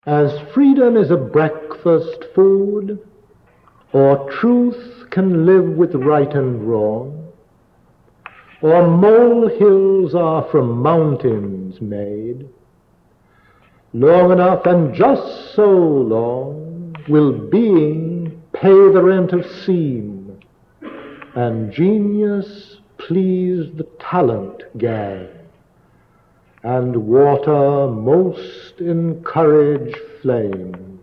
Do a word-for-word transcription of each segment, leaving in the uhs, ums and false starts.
As freedom is a breakfast food, or truth can live with right and wrong, or molehills are from mountains made, long enough and just so long will being pay the rent of seam, and genius please the talent gang, and water most encourage flame.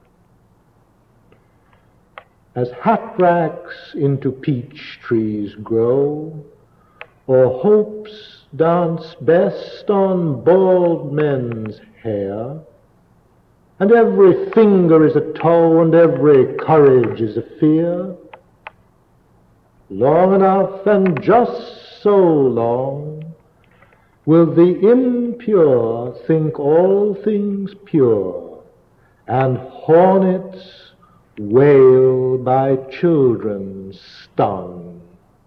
As hat racks into peach trees grow, or hopes dance best on bald men's hair, and every finger is a toe and every courage is a fear, long enough and just so long will the impure think all things pure, and hornets wail by children stung.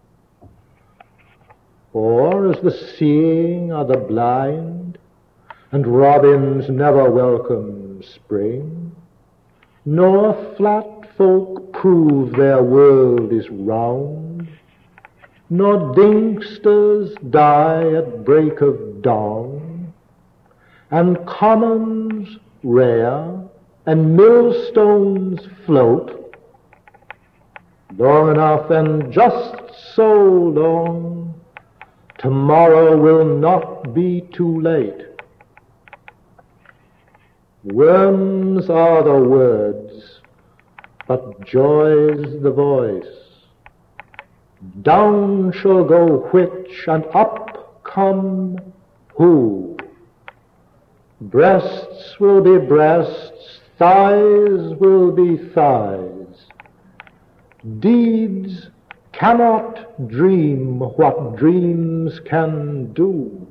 Or as the seeing are the blind, and robins never welcome spring, nor flat folk prove their world is round, nor dinksters die at break of dawn, and commons rare and millstones float, long enough and just so long, tomorrow will not be too late. Worms are the words, but joy's the voice. Down shall go which, and up come who. Breasts will be breasts, thighs will be thighs. Deeds cannot dream what dreams can do.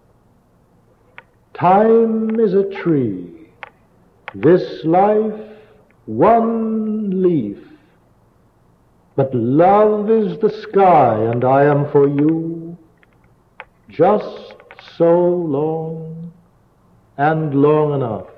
Time is a tree, this life one leaf, but love is the sky, and I am for you just so long and long enough.